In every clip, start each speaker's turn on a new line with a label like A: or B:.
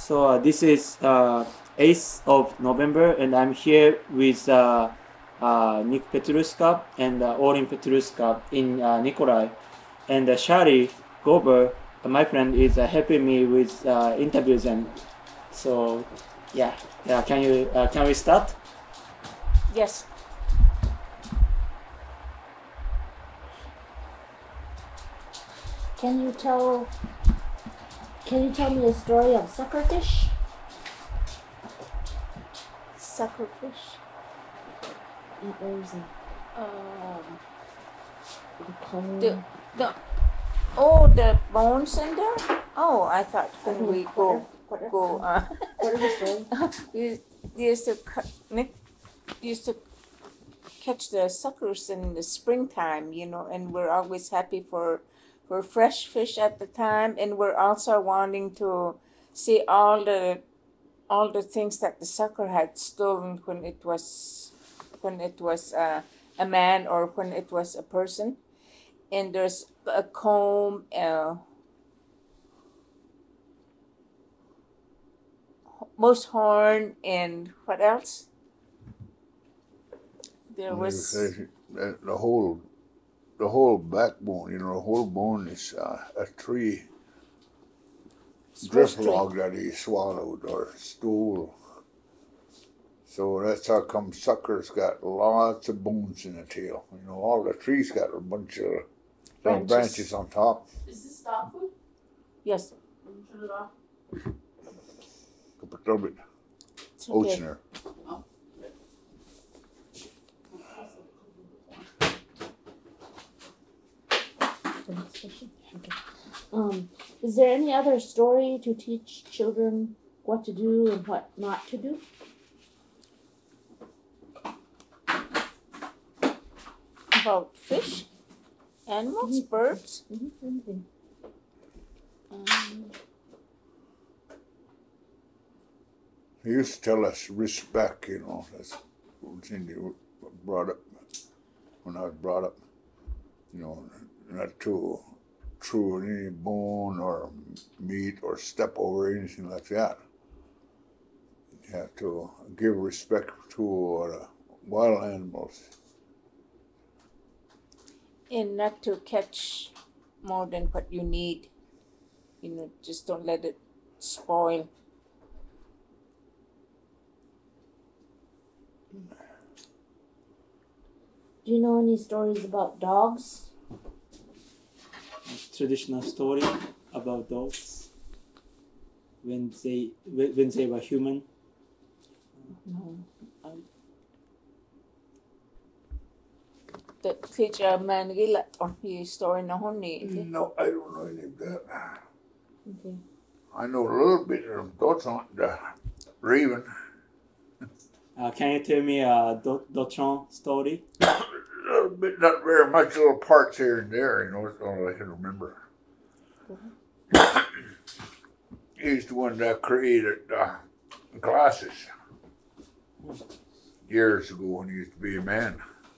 A: So this is 8th of November, and I'm here with Nick Petruska and Orin Petruska in Nikolai. And Shari Gober, my friend, is helping me with interviews. And so, yeah. Can we start?
B: Yes.
C: Can you tell me a story of suckerfish?
B: Suckerfish.
C: Yeah, there's
B: the bones in there. Oh, I thought when we go.
C: What are the story?
B: we Nick used to catch the suckers in the springtime, and we're always happy for fresh fish at the time, and we're also wanting to see all the things that the sucker had stolen when it was a man or when it was a person. And there's a comb, moose horn, and what else? There was
D: the whole backbone. The whole bone is a tree drift log that he swallowed or stole. So that's how come suckers got lots of bones in the tail. All the trees got a bunch of branches on top.
E: Is this dog food?
B: Yes.
E: Can you turn it off?
D: Put a little bit oats in there.
E: Oh.
C: Is there any other story to teach children what to do and what not to do?
B: About fish, animals, birds.
C: Anything.
D: He used to tell us respect, that's one thing you brought up when I was brought up, not to chew any bone or meat or step over anything like that. You have to give respect to wild animals.
B: And not to catch more than what you need. Just don't let it spoil.
C: Do you know any stories about dogs?
A: Traditional story about dogs when they were human.
B: No. The teacher man gilla on his story na honi.
D: No, I don't know any of that.
C: Okay.
D: I know a little bit of thoughts on the raven.
A: Can you tell me a Dotron story?
D: A little bit, not very much, little parts here and there, that's all I can remember. He's the one that created glasses years ago when he used to be a man.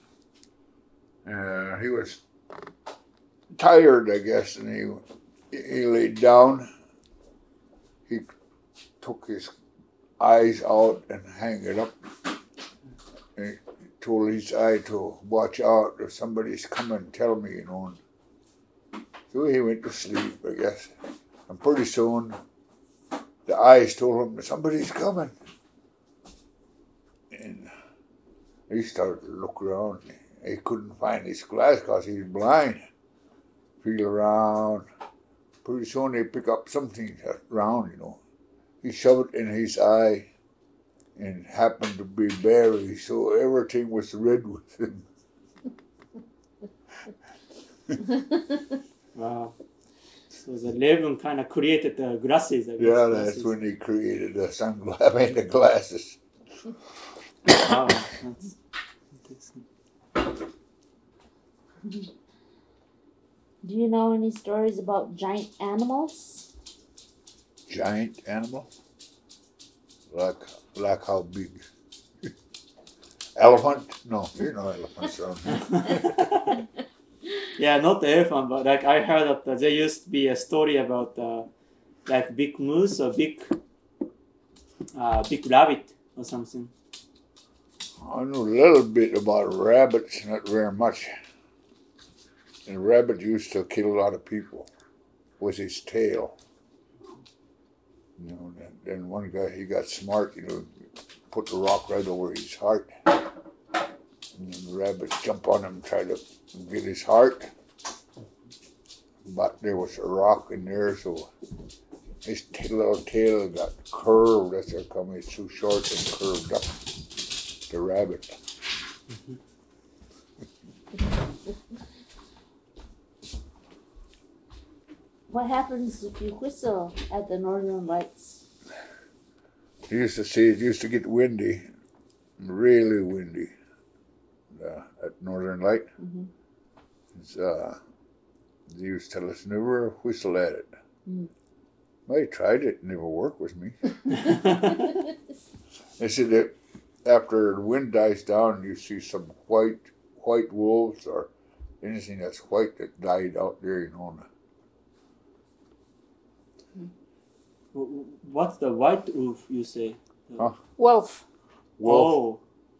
D: He was tired, I guess, and he laid down. He took his eyes out and hang it up. And he told his eye to watch out if somebody's coming, tell me, So he went to sleep, I guess. And pretty soon, the eyes told him, somebody's coming. And he started to look around. He couldn't find his glass because he was blind. Feel around. Pretty soon they pick up something round, He shoved it in his eye and happened to be berry, so everything was red with him.
A: Wow. So the Raven kind of created the glasses. I guess.
D: Yeah, that's when he created the glasses.
A: Wow, that's interesting.
C: Do you know any stories about giant animals?
D: Giant animal? Like how big? Elephant? No, there's no elephants around here.
A: Yeah, not the elephant, but I heard that there used to be a story about like big moose or big big rabbit or something.
D: I know a little bit about rabbits, not very much. And a rabbit used to kill a lot of people with his tail. You know, then one guy, he got smart, you know, put the rock right over his heart. And then the rabbit jump on him, try to get his heart. But there was a rock in there, so his little tail got curved. That's how come it's too short and curved up. The rabbit.
C: What happens if you whistle at the Northern Lights?
D: He used to say it used to get windy, really windy, at Northern Light.
C: Mhm.
D: It's, they used to tell us never whistle at it.
C: Mm.
D: I tried it, never worked with me. They said that after the wind dies down, you see some white wolves or anything that's white that died out there, you know.
A: What's the white wolf you say?
D: Huh?
B: Wolf.
D: Wolf.
A: Oh.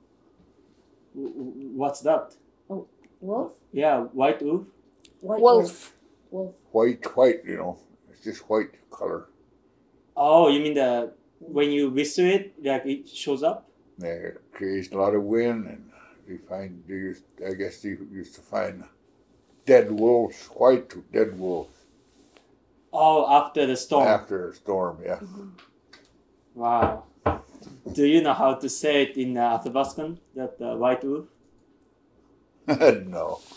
A: What's that?
C: Wolf?
A: Yeah, white wolf.
C: White
B: Wolf.
C: Wolf.
D: White, you know. It's just white color.
A: Oh, you mean when you whistle it, like it shows up?
D: It creates a lot of wind, and I guess they used to find dead wolves, white dead wolves.
A: Oh, after the storm.
D: After a storm, yeah.
A: Wow. Do you know how to say it in Athabaskan, that white wolf?
D: No.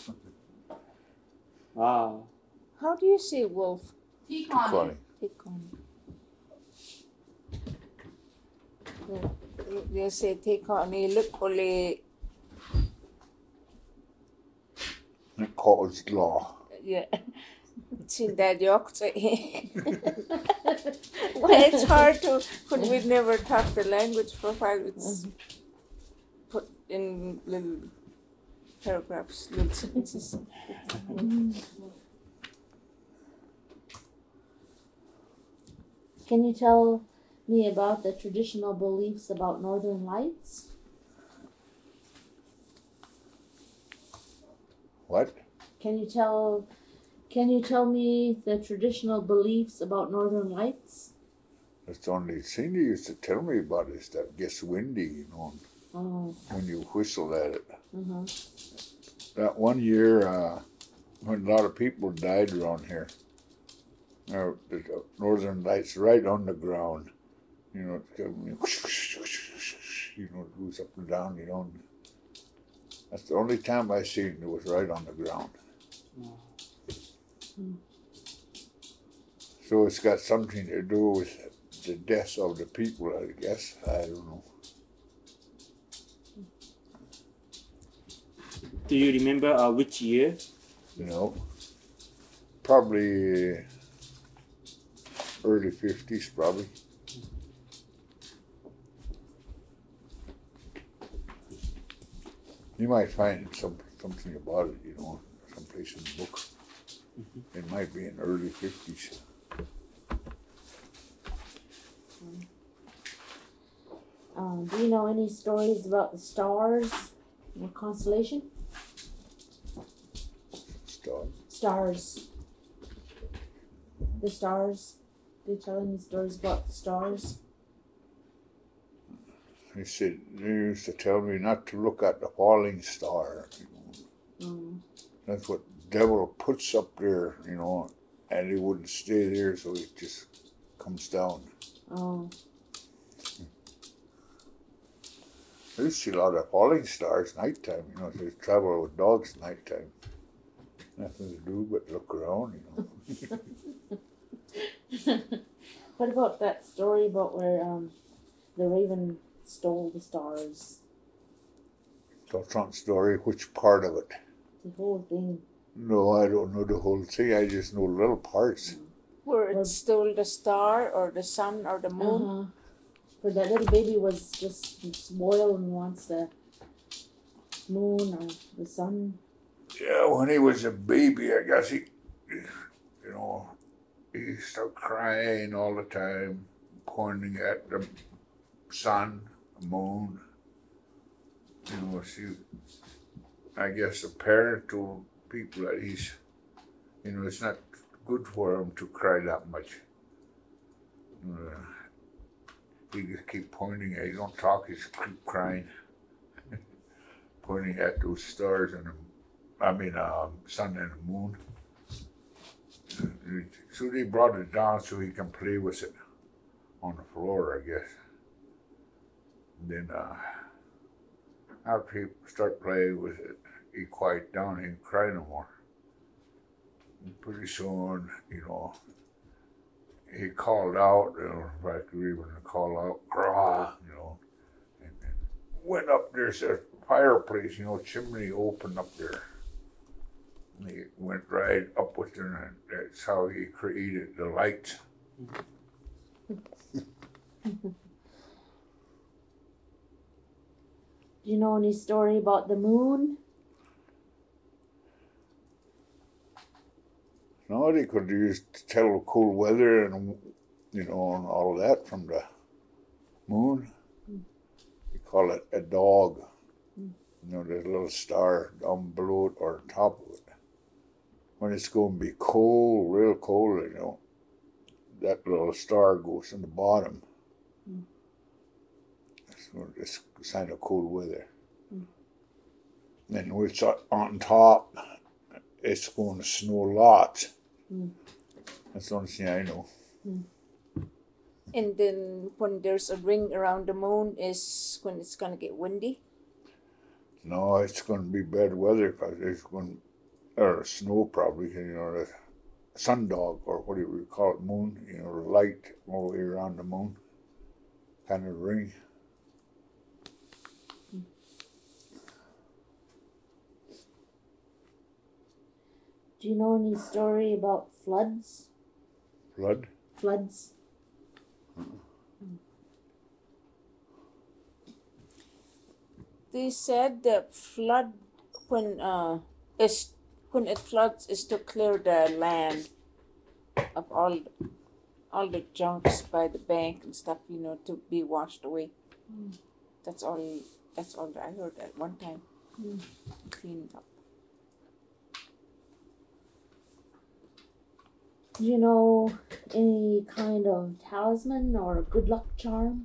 A: Wow.
B: How do you say wolf?
D: Funny.
B: Tikon. You say tikon. Look only.
D: It calls law.
B: Yeah. Sin that yok. Well, it's hard to. But we never talked the language for a while. It's put in little paragraphs, little sentences.
C: Can you tell me about the traditional beliefs about Northern Lights?
D: What?
C: Can you tell me the traditional beliefs about Northern Lights?
D: That's the only thing they used to tell me about is that it gets windy, you know,
C: Oh.
D: when you whistle at it.
C: Uh-huh.
D: That one year, when a lot of people died around here, the Northern Lights right on the ground, you know, it goes up and down, you know. That's the only time I seen it was right on the ground. So it's got something to do with the death of the people, I guess. I don't know.
A: Do you remember which year?
D: You know, probably early 50s, probably. You might find something about it, you know, someplace in the book. It might be in early 50s.
C: Do you know any stories about the stars or constellation? Stars. The stars. Do you tell any stories about the stars?
D: They used to tell me not to look at the falling star. You know. That's what the devil puts up there, you know, and it wouldn't stay there, so it just comes down.
C: Oh.
D: I used to see a lot of falling stars nighttime, you know, they travel with dogs nighttime. Nothing to do but look around, you know.
C: What about that story about where the raven stole the stars?
D: The front story, which part of it?
C: The whole thing.
D: No, I don't know the whole thing, I just know little parts.
B: Where it stole the star or the sun or the moon.
C: Uh-huh. For that little baby was just spoiled and wants the moon or the sun.
D: Yeah, when he was a baby, I guess he started crying all the time, pointing at the sun, moon. I guess the parent told people that it's not good for him to cry that much. He just keep pointing at, he don't talk, he just keep crying. Pointing at those stars and sun and the moon. So they brought it down so he can play with it on the floor, I guess. And then after he start playing with it, he quiet down, he didn't cry no more. And pretty soon, he called out, if I could even call out, "Grah," and then went up. There's a fireplace, chimney open up there. And he went right up with it, and that's how he created the light.
C: Do you know any story about the moon?
D: No, they could use to tell cold weather and and all that from the moon. They call it a dog. There's a little star down below it or top of it. When it's going to be cold, real cold, that little star goes in the bottom. So it's a sign of cold weather. And when it's on top, it's going to snow lots. That's the only thing I know.
B: And then when there's a ring around the moon is when it's gonna get windy.
D: No, it's going to be bad weather because it's going or snow probably. The sundog or whatever you call it, moon. The light all the way around the moon, kind of ring.
C: Do you know any story about floods?
D: Flood?
C: Floods?
B: They said the flood when it floods is to clear the land of all the junks by the bank and stuff, to be washed away. That's all I heard at one time. Cleaned up.
C: Do you know any kind of talisman or good luck charm?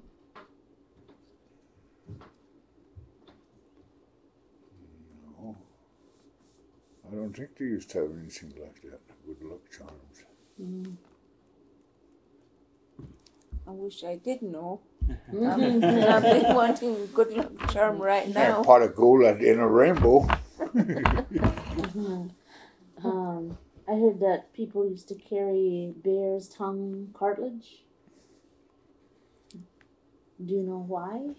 D: No. I don't think they used to have anything like that. Good luck charms.
B: I wish I did know. I've been wanting good luck charm right
D: And
B: now.
D: a pot of gold at the end of a rainbow.
C: I heard that people used to carry bear's tongue cartilage. Do you know why?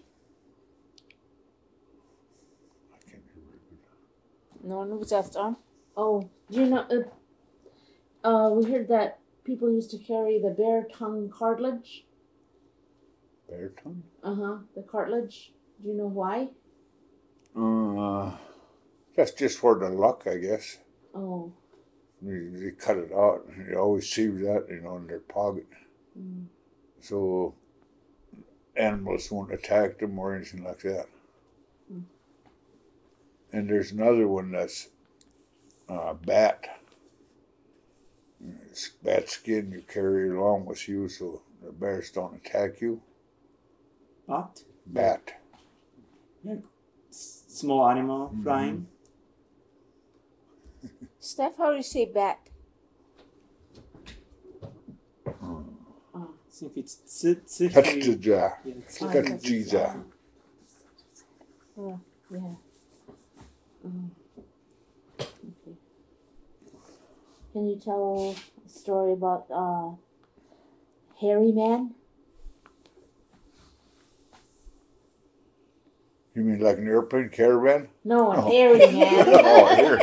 D: I can't be very good.
B: No one was asked on.
C: Oh, do you know? We heard that people used to carry the bear tongue cartilage.
D: Bear tongue?
C: The cartilage. Do you know why?
D: That's just for the luck, I guess.
C: Oh.
D: They cut it out. You always see that, in their pocket. So animals won't attack them or anything like that. And there's another one that's bat. It's bat skin you carry along with you so the bears don't attack you.
A: What?
D: Bat.
A: Small animal flying.
B: Steph, how do you say bat?
A: I think it's tsuhi.
D: Katsuja.
A: Yeah,
D: Katsuja.
C: Oh, yeah. Okay. Can you tell a story about hairy man?
D: You mean like an airplane caravan?
C: No, a hairy man.
D: Oh, here.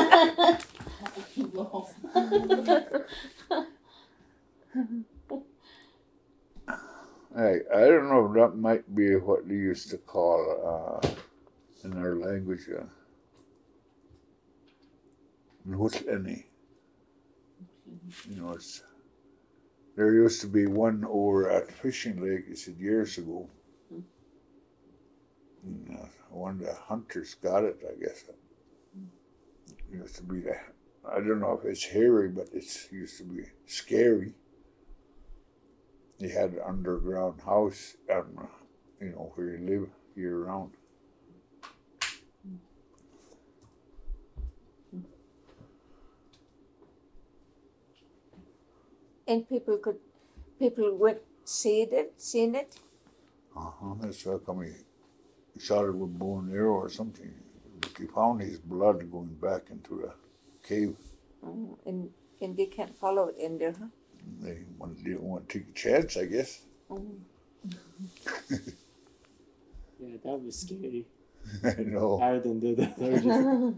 D: I don't know if that might be what they used to call in our language Nutlani. There used to be one over at the fishing lake, he said years ago. One of the hunters got it, I guess. It used to be, I don't know if it's hairy, but it used to be scary. He had an underground house, where he lived year round.
B: And people went seen it.
D: That's how come he shot it with bow and arrow or something. They found his blood going back into the cave.
B: Oh, and they can't follow it in there, huh?
D: They didn't want to take a chance, I guess.
B: Oh.
A: Yeah, that was scary.
D: I know.
A: I wouldn't do that. I would just-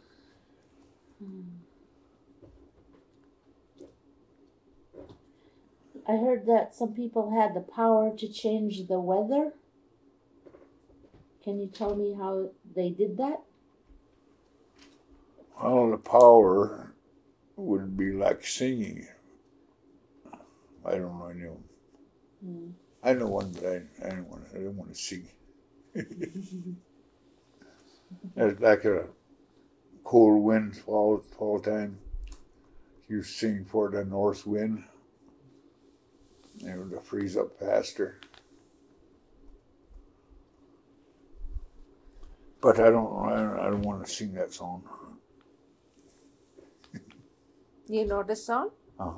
C: I heard that some people had the power to change the weather. Can you tell me how they did that?
D: Well, the power would be like singing. I don't know any of them. I know one, but I don't want to sing. It's like a cold wind fall time. You sing for the north wind. And to freeze up faster. But I don't want to sing that song.
B: You know the song?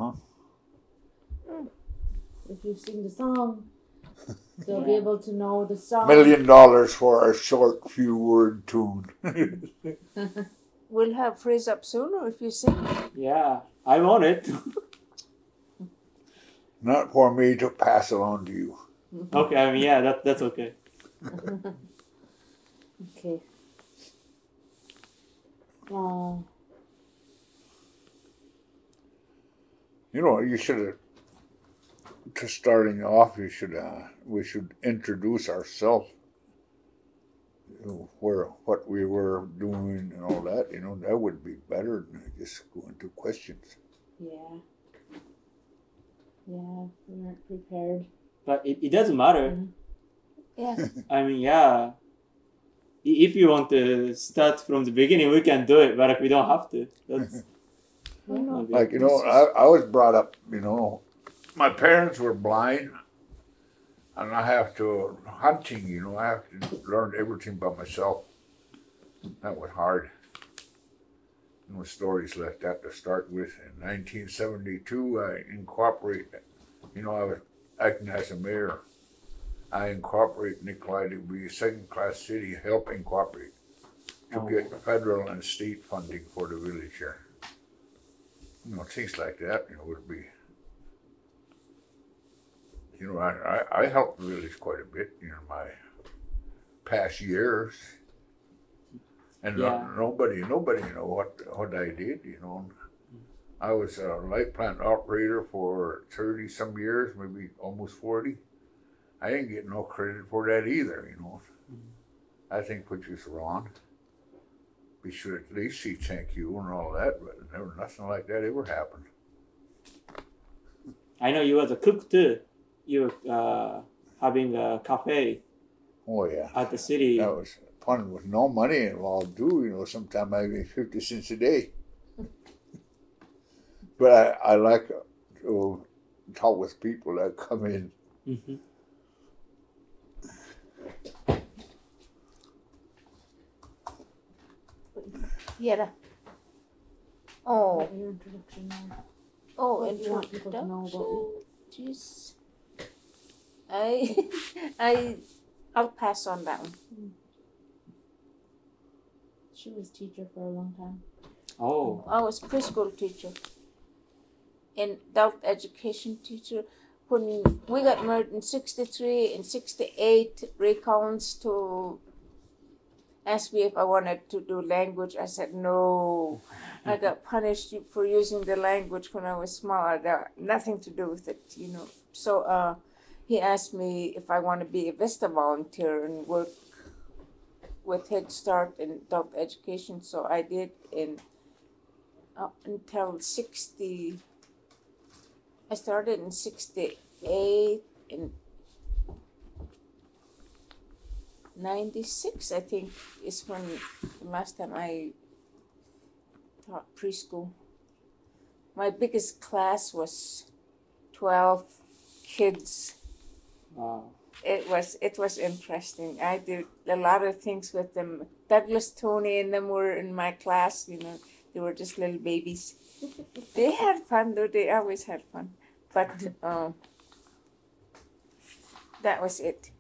C: If you sing the song, they'll be able to know the song.
D: $1 million for a short few word tune.
B: We'll have freeze up sooner if you sing.
A: Yeah, I want it.
D: Not for me to pass it on to you.
A: Okay, I mean, yeah, that's okay.
C: Okay.
D: You should have, to starting off, we should introduce ourselves. What we were doing and all that, that would be better than just go into questions.
C: Yeah. Yeah, we weren't prepared.
A: But it doesn't matter.
B: Yeah.
A: I mean, yeah. If you want to start from the beginning, we can do it, but like, we don't have to. That's
D: Like, I was brought up, my parents were blind, and I have to, hunting, I have to learn everything by myself. That was hard. Stories like that to start with. In 1972, I incorporated, I was acting as a mayor. I incorporated Nikolai to be a second-class city, help incorporate to get federal and state funding for the village here. Things like that, would be. I helped the village quite a bit in my past years. And nobody know what I did, I was a light plant operator for 30 some years, maybe almost 40. I didn't get no credit for that either, I think which is wrong. We should at least say thank you and all that, but never nothing like that ever happened.
A: I know you was a cook too. You having a cafe.
D: Oh yeah.
A: At the city.
D: That was fun with no money involved too, sometimes maybe 50 cents a day. But I like to talk with people that come in.
A: Mm-hmm.
B: Yeah. Oh.
C: Your introduction now.
B: Oh,
C: What do you want people to know about
B: introduction. Jeez. I'll pass on that one.
C: She was teacher for a long time.
A: Oh.
B: I was preschool teacher and adult education teacher. When we got married in 63 and 68, Ray Collins asked me if I wanted to do language. I said no. I got punished for using the language when I was small. I got nothing to do with it, So he asked me if I want to be a VISTA volunteer and work with Head Start and adult education. So I did until 60. I started in 68 and '96, I think, is when the last time I taught preschool. My biggest class was 12 kids.
A: Wow.
B: It was interesting. I did a lot of things with them. Douglas, Tony, and them were in my class. They were just little babies. They had fun, though. They always had fun. But that was it.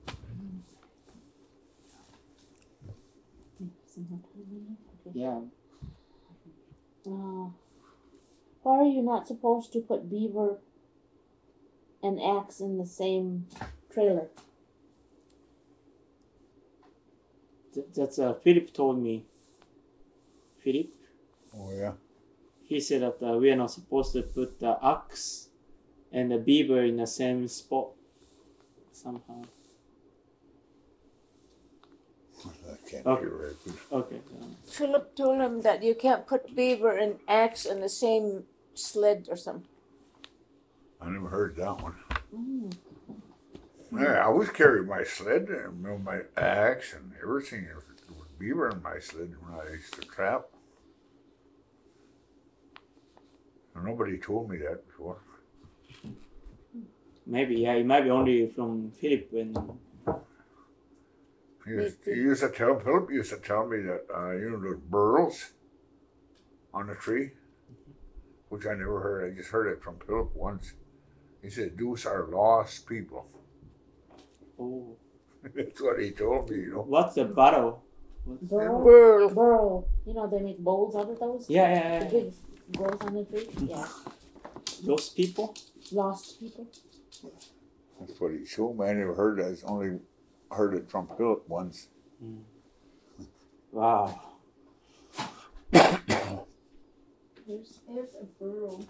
C: Some more time in there? Okay.
A: Yeah.
C: Why are you not supposed to put beaver and axe in the same trailer?
A: That's Philip told me. Philip,
D: Oh yeah.
A: he said that we are not supposed to put the ox and the beaver in the same spot somehow.
D: I can't
A: Okay.
D: hear right.
A: Okay.
B: Philip told him that you can't put beaver and axe in the same sled or something.
D: I never heard that one.
C: Mm.
D: Yeah, I always carried my sled and my axe and everything. There was beaver in my sled when I used to trap. And nobody told me that before.
A: Maybe, yeah, it might be only from Philip when.
D: Philip used to tell me that those burls on the tree, which I never heard. I just heard it from Philip once. He said, "Those are lost people."
A: Oh.
D: That's what he told me.
A: What's the battle?
C: Burl.
B: Burl.
C: Burl. You know, they make bowls out of those.
A: Yeah.
C: The big growth on the tree. Yeah.
A: Those people?
C: Lost people.
D: That's what he told me. I never heard that. I only heard it from Philip once.
A: Wow.
C: There's
E: There's a burrow.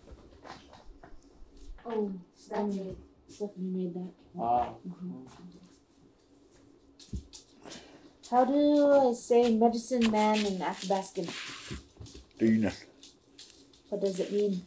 C: oh, Stephanie made that.
A: Wow.
C: How do I say medicine man in Athabascan?
D: Dean.
C: What does it mean?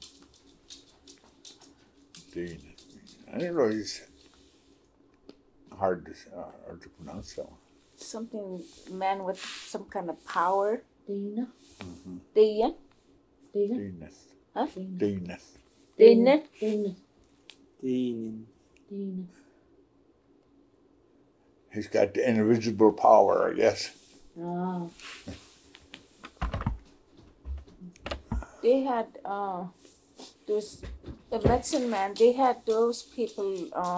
D: Dean. I didn't know he's hard to pronounce that one.
B: Something, man with some kind of power.
C: Dana.
B: Dean?
C: Dana.
D: Dean.
B: Huh?
D: Dean.
B: Dana?
C: Dana.
A: Dean.
C: Dana.
D: He's got the invisible power, I guess.
C: Ah.
B: They had those the medicine man. They had those people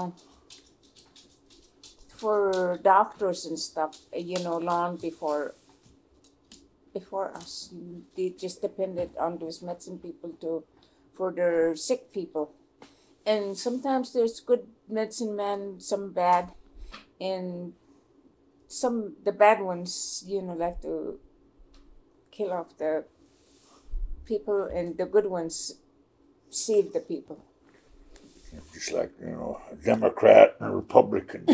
B: for doctors and stuff. Long before us. They just depended on those medicine people for their sick people. And sometimes there's good medicine man, some bad, and the bad ones, like to kill off the people, and the good ones save the people.
D: Just like, a Democrat and a Republican,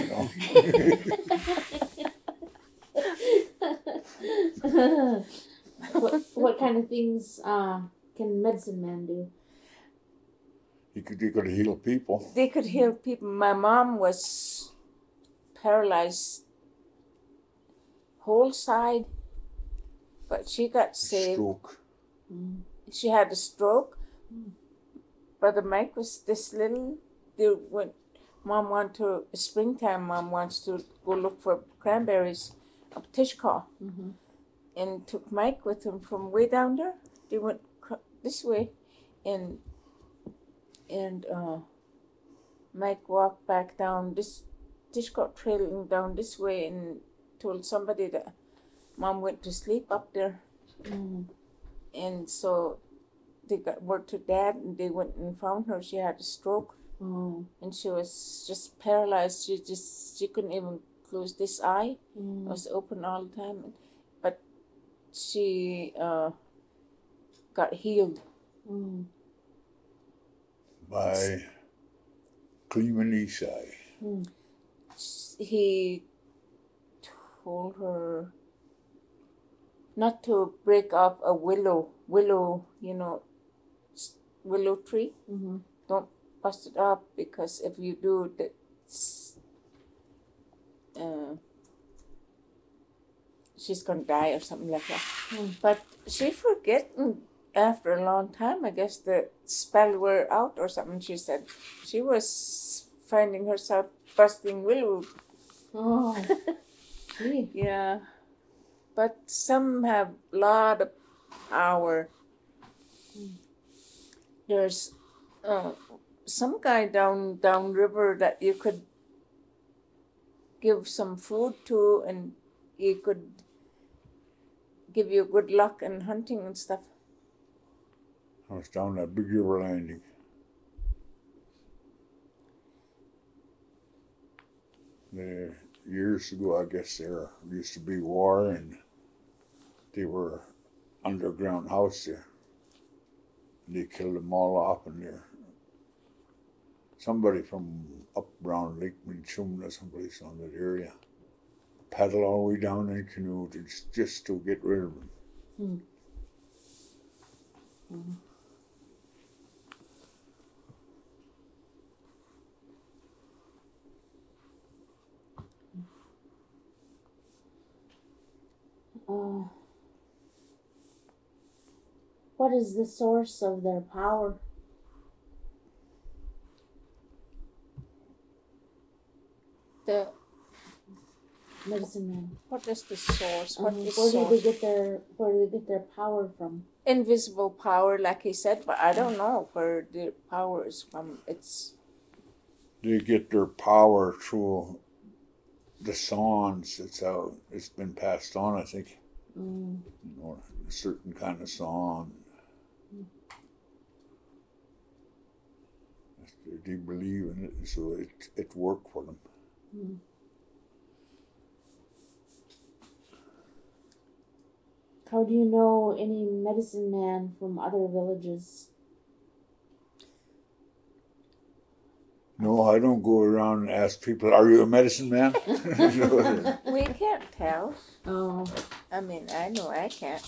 C: What kind of things can medicine man do?
D: He could heal people.
B: They could heal people. My mom was paralyzed whole side, but she got saved.
D: Stroke.
B: She had a stroke. Brother Mike was this little. Mom wants to go look for cranberries up Tishkaw, and took Mike with him from way down there. They went this way, and Mike walked back down this Tishkaw trail down this way, and told somebody that Mom went to sleep up there. And so they got word to Dad, and they went and found her. She had a stroke, and she was just paralyzed. She couldn't even close this eye. It was open all the time, but she got healed.
D: By Cleveland Eastside.
B: He told her not to break off a willow, willow tree. Don't bust it up, because if you do, she's gonna die or something like that. But she forgetting after a long time. I guess the spell were out or something. She said she was finding herself busting willow.
C: Oh, gee.
B: Yeah, but some have lot of power. There's some guy down river that you could give some food to, and he could give you good luck in hunting and stuff.
D: I was down that Big River Landing. There, years ago, I guess there used to be war, and they were underground house there. They killed them all off, and there. Somebody from up around Lake Minchum or someplace on that area paddle all the way down in a canoe just to get rid of them.
C: What is the source of their power?
B: The
C: Medicine man.
B: what is the source? What is
C: Where do
B: source?
C: they get their power from?
B: Invisible power, like he said, but I don't know where the power is from. It's
D: They get their power through the songs. It's how it's been passed on, I think. You know, a certain kind of song. They believe in it, so it worked for them.
C: How do you know any medicine man from other villages?
D: No, I don't go around and ask people, "Are you a medicine man?"
B: we can't tell.
C: Oh,
B: I mean, I know I can't.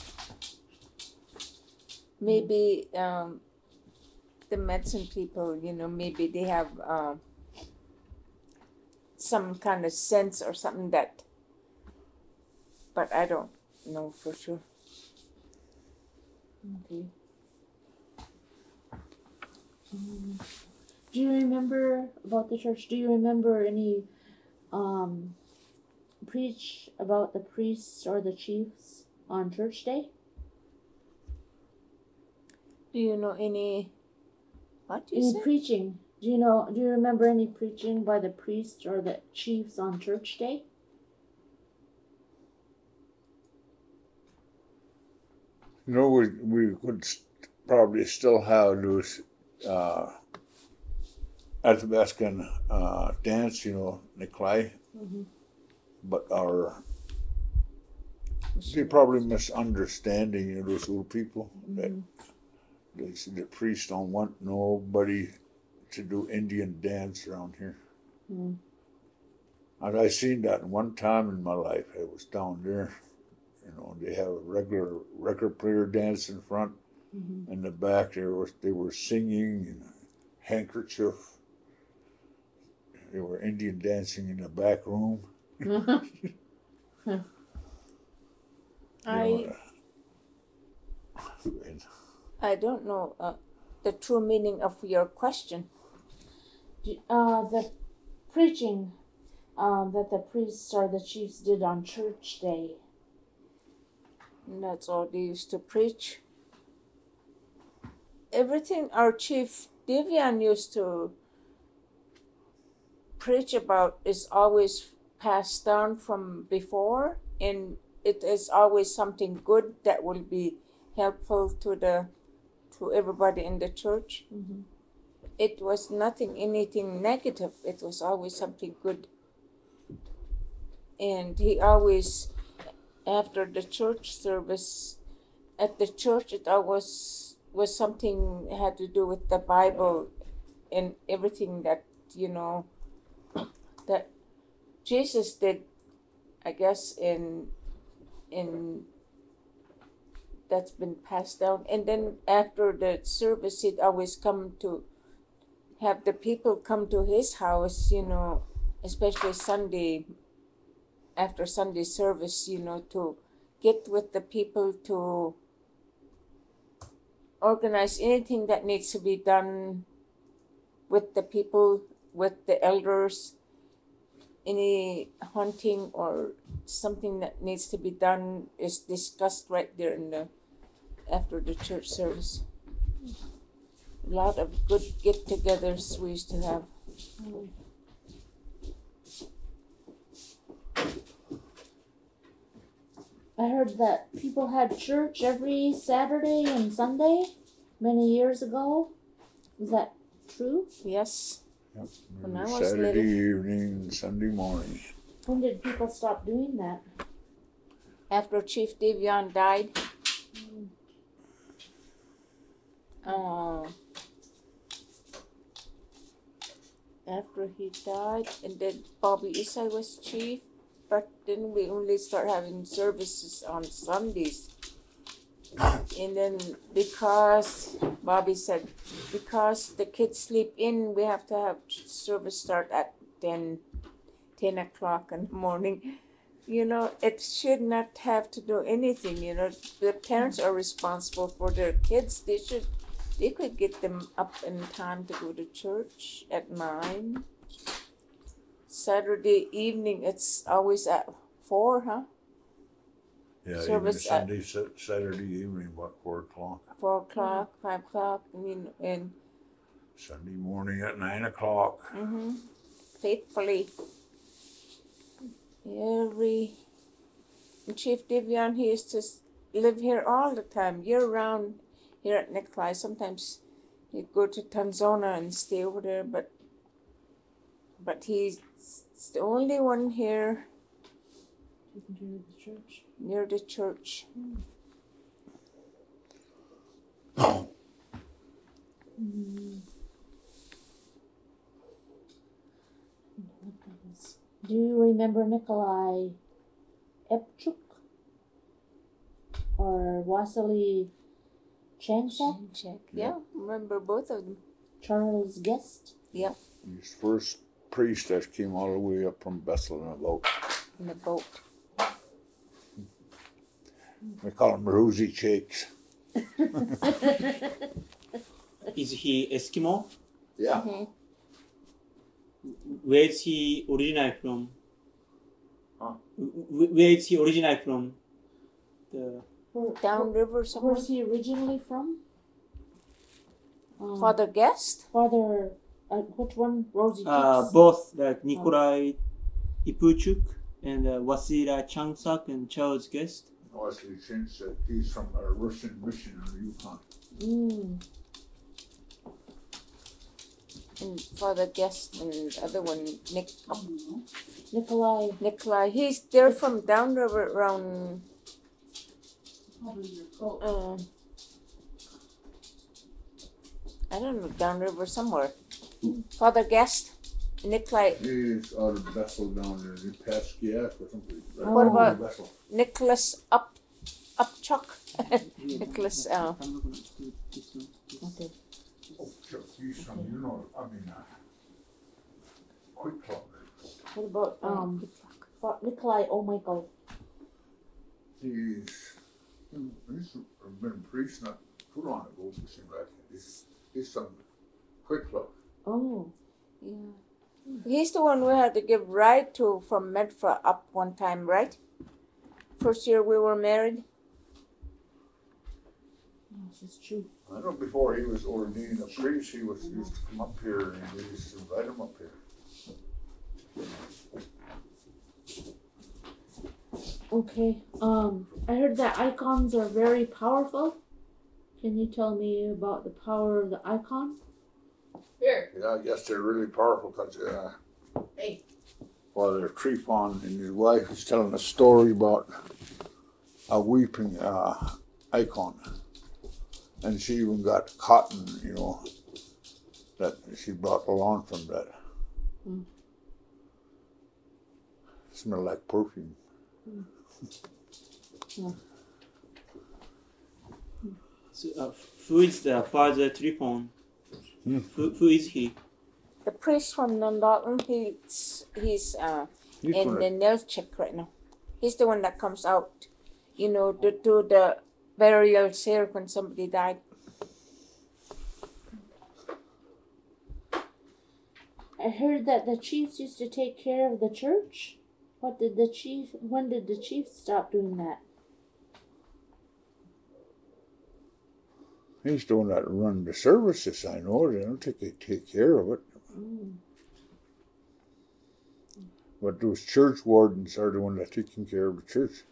B: Maybe the medicine people, you know, maybe they have some kind of sense or something that, but I don't know for sure.
C: okay. Do you remember about the church? Do you remember any preach about the priests or the chiefs on church day?
B: Do you know any? What you
C: Any
B: say?
C: preaching? Do you remember any preaching by the priests or the chiefs on church day?
D: You know, we could probably still have those Athabascan dance, you know, Nikolai, but they probably misunderstanding, you know, those little people that they see the priests don't want nobody to do Indian dance around here. And I seen that one time in my life. I was down there. You know, they have a regular record player dance in front. In the back, they were singing and handkerchief. They were Indian dancing in the back room.
B: I don't know the true meaning of your question.
C: The preaching that the priests or the chiefs did on church day.
B: And that's all they used to preach. Everything our chief Devian used to preach about is always passed down from before, and it is always something good that will be helpful to everybody in the church. It was anything negative. It was always something good. And he always, after the church service, at the church, it always was something had to do with the Bible and everything that, you know, that Jesus did, I guess, in that's been passed down. And then after the service, he'd always come to have the people come to his house, you know, especially Sunday, after Sunday service, you know, to get with the people to organize anything that needs to be done with the people, with the elders, any hunting or something that needs to be done is discussed right there in the after the church service. A lot of good get-togethers we used to have.
C: I heard that people had church every Saturday and Sunday many years ago. Is that true?
B: Yes.
D: Yep.
B: When I
D: Every
B: was
D: Saturday
B: little.
D: evening, Sunday morning.
C: When did people stop doing that?
B: After Chief Devion died, after he died, and then Bobby Isai was chief, but then we only start having services on Sundays. And then because Bobby said, because the kids sleep in, we have to have service start at 10 o'clock in the morning. You know, it should not have to do anything. You know, the parents are responsible for their kids. They could get them up in time to go to church at 9. Saturday evening, it's always at 4, huh?
D: Yeah,
B: Service
D: even Sunday, Saturday evening, about 4 o'clock.
B: 4 o'clock, 5 o'clock, and
D: Sunday morning at 9 o'clock.
B: faithfully. Chief Devion, he used to live here all the time, year round here at Nikolai. Sometimes he'd go to Tanzania and stay over there, but he's the only one here
C: Taking care of the church.
B: near the church.
C: Do you remember Nikolai Epchuk or Wasily Chansak?
B: Check. Yeah, remember both of them.
C: Charles Guest?
B: Yeah,
D: He's the first priest that came all the way up from Bethel in a boat.
B: in the boat.
D: We call him Rosy Cheeks.
A: Is he Eskimo?
D: Yeah.
A: Where is he originally from?
D: Huh?
A: Where is he originally from? The
B: Downriver somewhere.
C: Where's he originally from?
B: Father Guest?
C: Father, which one? Rosie Cheeks?
A: both like Nikolai Ipuchuk and Wasila Changsak and Charles Guest.
D: Wesley Chin said he's from a Russian mission in the Yukon.
B: And Father Guest and the other one,
C: Nikolai.
B: they're from downriver around I don't know, downriver somewhere. Father Guest, Nikolai,
D: He's out of Bethel down there, in Pasquiac or something. Right
B: What
D: down
B: about-
D: in Bethel.
B: Nicholas Upchuck. Nicholas,
C: Okay.
D: Oh, Chuck, he's from, you know, Quick Clock.
C: What about Nikolai O'Michael?
D: He's been a priest not too long ago, it seems like. He's from Quick Clock.
C: Oh.
B: yeah. He's the one we had to give ride to from Medford up one time, right? First year we were married.
C: Yes, it's true.
D: I know before he was ordained a priest, he used to come up here and we used to invite him up here.
C: Okay. I heard that icons are very powerful. Can you tell me about the power of the icon?
E: Here.
D: Yeah, I guess they're really powerful because
E: Hey.
D: Father Trefon and his wife was telling a story about a weeping icon. And she even got cotton, you know, that she brought along from that. Smell like perfume.
A: So, who is the Father Trifon? Who is he?
B: The priest from Nundalton, he's
D: He's
B: in
D: from
B: the Nelchik right now. He's the one that comes out. to do the burial share when somebody died.
C: I heard that the chiefs used to take care of the church. When did the chiefs stop doing that?
D: He's the one that run the services, I know. They don't take care of it. But those church wardens are the ones that taking care of the church.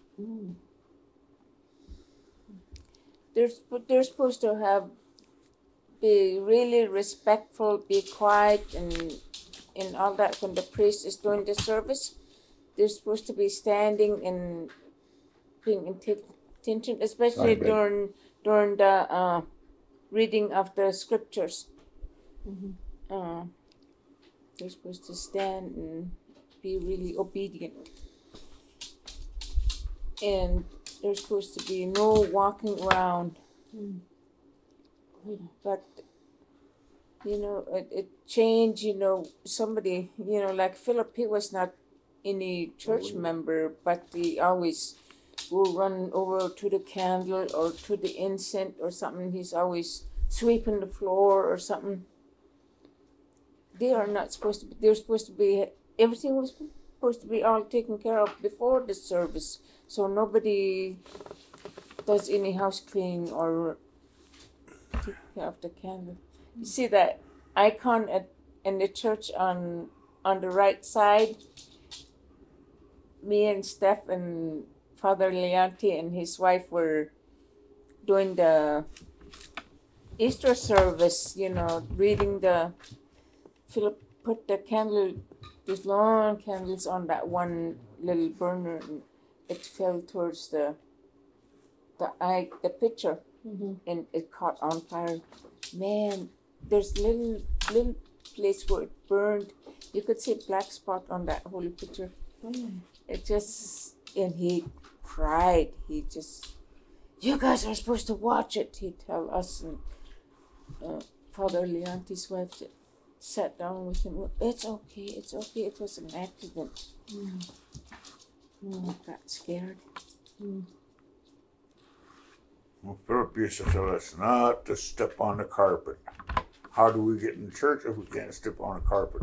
B: They're supposed to be really respectful, be quiet, and all that. When the priest is doing the service, they're supposed to be standing and paying attention, especially during the reading of the scriptures. They're supposed to stand and be really obedient, and there's supposed to be no walking around. But it changed. Somebody, like Philip, he was not any church member, but he always will run over to the candle or to the incense or something. He's always sweeping the floor or something. They are not supposed to be. They're supposed to be. Everything was supposed to be all taken care of before the service, so nobody does any house cleaning or take care of the candle. You see that icon in the church on the right side. Me and Steph and Father Leonti and his wife were doing the Easter service. Reading the. Philip put the candle, these long candles, on that one little burner, and it fell towards the picture, and it caught on fire. Man, there's little place where it burned. You could see a black spot on that holy picture. It just, and he cried. He just, you guys are supposed to watch it. He tell us, and Father Leonti's wife sat down with him. It's okay. It was an accident. I got scared.
D: Well, Philip used to tell us not to step on the carpet. How do we get in church if we can't step on a carpet?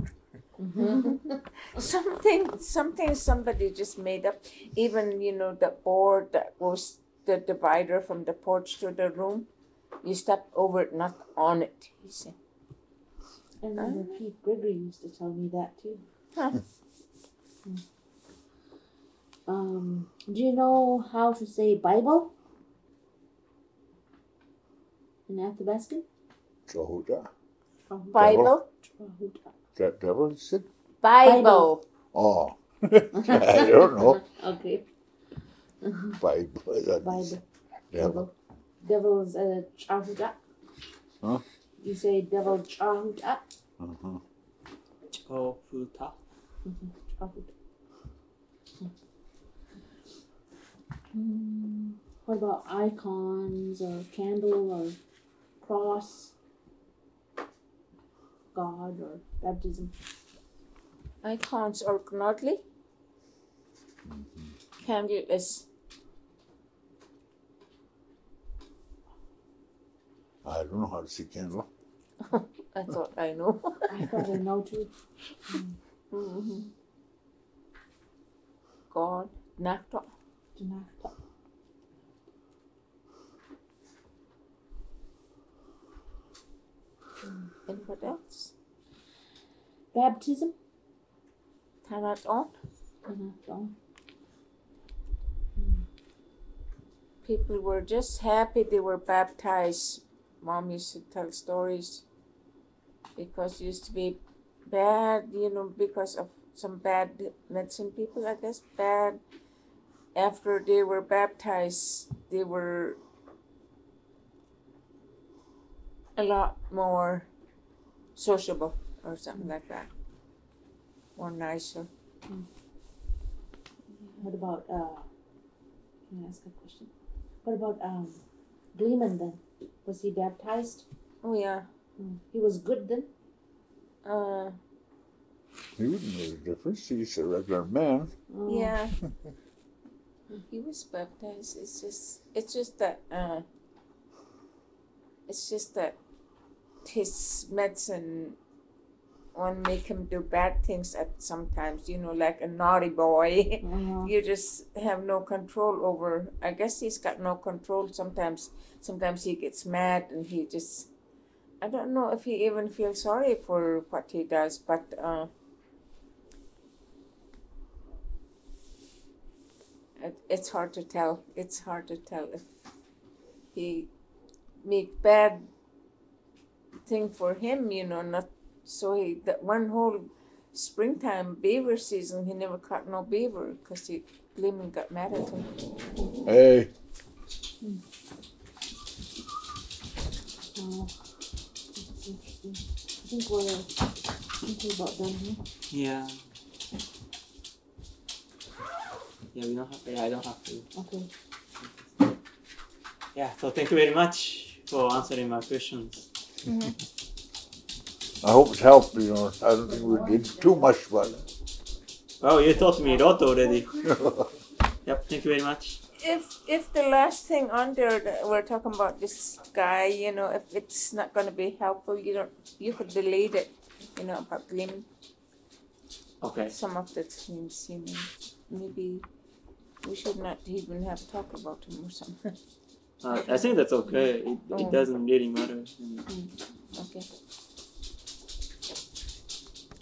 B: Something somebody just made up. Even the board that was the divider from the porch to the room. You step over it, not on it. He said.
C: I remember Pete Gregory used to tell me that too. Do you know how to say Bible in Athabascan?
D: Jehovah.
B: Bible.
D: Is that devil you said?
B: Bible.
D: Oh. I don't know.
C: Okay.
D: Bible.
C: Bible.
D: Devil.
C: Devil's Chahuta.
D: Huh?
C: You say devil Chahuta.
A: Chofuta.
C: Chahuta. What about icons or candle or cross? God or baptism?
B: Icons or gnodly. Candle is.
D: I don't know how to see candle.
B: I thought I know.
C: I thought I know too.
B: God, Nakta.
C: Janakta.
B: And what else?
C: Baptism?
B: Tanaton.
C: Janakta.
B: People were just happy they were baptized. Mom used to tell stories because it used to be bad, because of some bad medicine people, I guess, bad. After they were baptized, they were a lot more sociable or something like that. More nicer.
C: What about, can I ask a question? What about Gleeman then? Was he baptized?
B: Oh, yeah.
C: He was good then?
D: He wouldn't know the difference. He's a regular man.
C: Oh.
B: Yeah. He was baptized. It's just that his medicine want make him do bad things at sometimes, like a naughty boy. You just have no control over. I guess he's got no control sometimes. Sometimes he gets mad and he just, I don't know if he even feels sorry for what he does, but it's hard to tell. It's hard to tell if he make bad thing for him, not so he that one whole springtime beaver season he never caught no beaver because Gleeman got mad at him.
D: Hey,
C: Oh, that's interesting. I think we're about done here.
A: Yeah. Yeah, we don't have. Yeah, I don't have to.
C: Okay.
A: Yeah. So thank you very much for answering my questions.
D: I hope it's helped. I don't think we did too much, but
A: Well, you taught me a lot already. Yep. Thank you very much.
B: If the last thing on there that we're talking about this guy, if it's not going to be helpful, you could delete it, about Gleeman.
A: Okay.
B: Some of the things, maybe we should not even have talk about him or something.
A: I think that's okay. It doesn't really matter.
B: Okay.